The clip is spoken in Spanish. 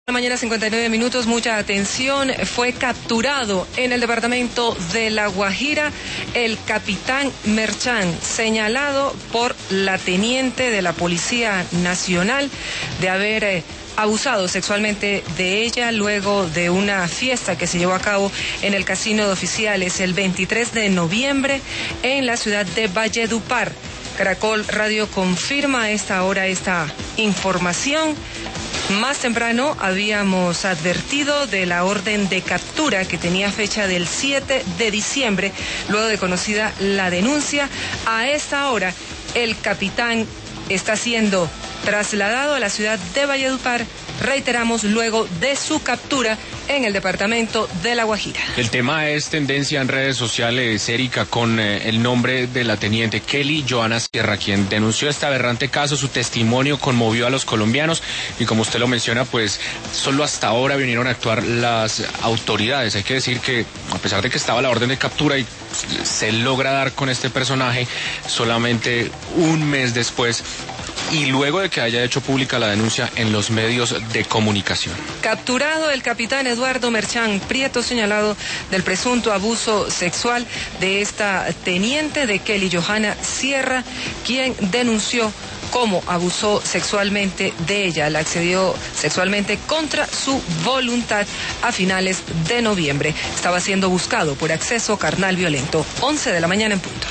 Mañana 59 minutos, mucha atención. Fue capturado en el departamento de La Guajira el capitán Merchán, señalado por la teniente de la Policía Nacional de haber abusado sexualmente de ella luego de una fiesta que se llevó a cabo en el Casino de Oficiales el 23 de noviembre en la ciudad de Valledupar. Caracol Radio confirma a esta hora esta información. Más temprano habíamos advertido de la orden de captura que tenía fecha del 7 de diciembre, luego de conocida la denuncia. A esta hora, el capitán está siendo trasladado a la ciudad de Valledupar, reiteramos, luego de su captura en el departamento de La Guajira. El tema es tendencia en redes sociales, Erika, con el nombre de la teniente Kelly Johanna Sierra, quien denunció este aberrante caso. Su testimonio conmovió a los colombianos y, como usted lo menciona, pues solo hasta ahora vinieron a actuar las autoridades. Hay que decir que, a pesar de que estaba la orden de captura y se logra dar con este personaje solamente un mes después, y luego de que haya hecho pública la denuncia en los medios de comunicación. Capturado el capitán Eduardo Merchán Prieto, señalado del presunto abuso sexual de esta teniente de Kelly Johanna Sierra, quien denunció cómo abusó sexualmente de ella, la accedió sexualmente contra su voluntad a finales de noviembre. Estaba siendo buscado por acceso carnal violento. 11 de la mañana en punto.